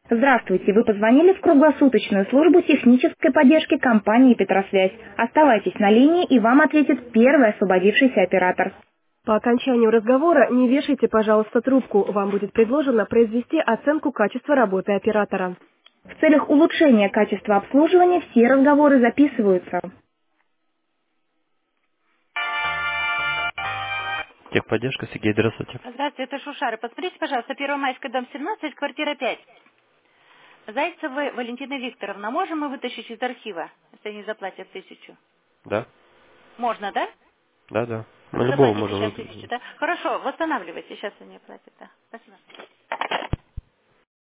Здравствуйте, вы позвонили в круглосуточную службу технической поддержки компании «Петросвязь». Оставайтесь на линии, и вам ответит первый освободившийся оператор. По окончанию разговора не вешайте, пожалуйста, трубку. Вам будет предложено произвести оценку качества работы оператора. В целях улучшения качества обслуживания все разговоры записываются. Техподдержка, Сергей, здравствуйте. Здравствуйте, это Шушара. Посмотрите, пожалуйста, 1 Майская, дом 17, квартира 5. Зайцева Валентина Викторовна, можем мы вытащить из архива, если они заплатят 1000? Да? Можно, да? Да, да. Мы Вы любого заплатите можем сейчас 1000, вызвать. да? Хорошо, восстанавливайте, сейчас они платят, да. Спасибо.